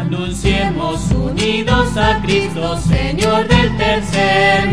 Anunciemos unidos a Cristo, Señor del tercer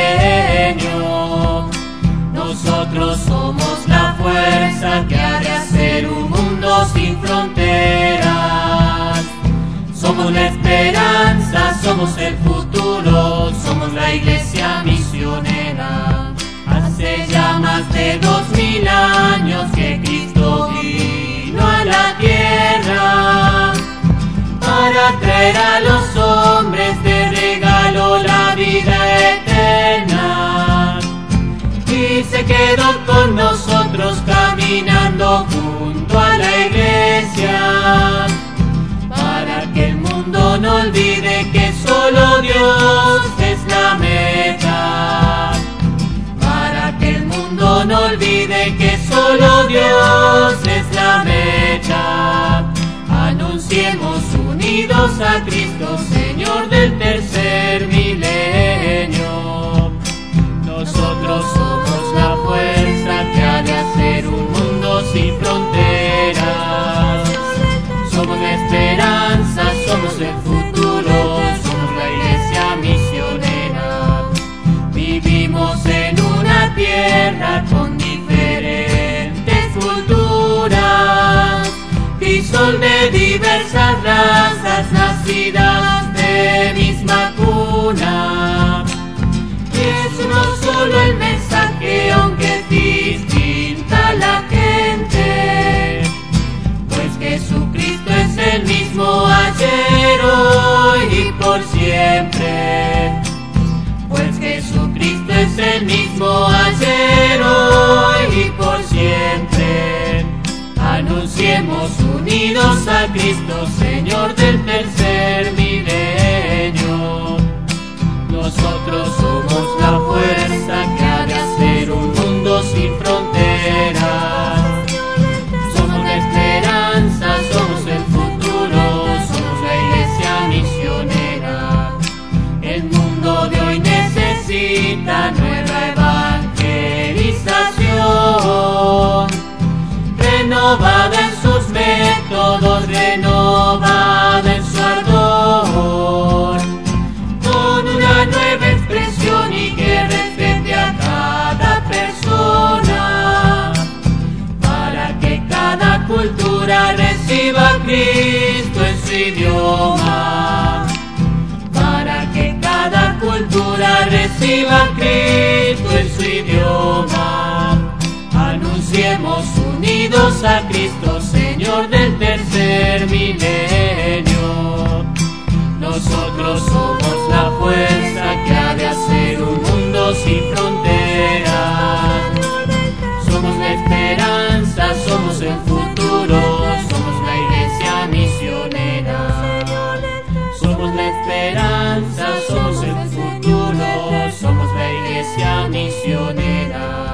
milenio. Nosotros somos la fuerza que ha de hacer un mundo sin fronteras. Somos la esperanza, somos el futuro, somos la iglesia misionera. Hace ya más de 2000 años que Cristo vino a la tierra para traer a los hombres de regalo la vida eterna. Y se quedó con nosotros caminando junto a la iglesia, para que el mundo no olvide que solo Dios es la meta. Para que el mundo no olvide que solo Dios es la meta. Anunciemos unidos a Cristo, Señor del tercer milenio. Nosotros somos la fuerza que ha de hacer un mundo sin fronteras. Somos la esperanza, somos el futuro, somos la iglesia misionera. Vivimos en una tierra con diferentes culturas y son de diversas razas nacidas de misma cuna. Es uno solo el mensaje, aunque es distinta la gente, pues Jesucristo es el mismo ayer, hoy y por siempre. Pues Jesucristo es el mismo ayer, hoy y por siempre. Anunciemos unidos a Cristo, Señor del tercer milenio. Nosotros somos la fuerza que ha de hacer un mundo sin fronteras. Somos la esperanza, somos el futuro, somos la iglesia misionera. El mundo de hoy necesita nueva evangelización, renovada en sus métodos, renovada en su ardor, con una nueva expresión y que respete a cada persona, para que cada cultura reciba a Cristo en su idioma. Para que cada cultura reciba a Cristo en su idioma. Anunciemos unidos a Cristo, Señor del tercer milenio. Nosotros somos la fuerza que ha de hacer un mundo sin fronteras. Somos la esperanza, somos el futuro, somos la iglesia misionera. Somos la esperanza, somos el futuro, somos la iglesia misionera.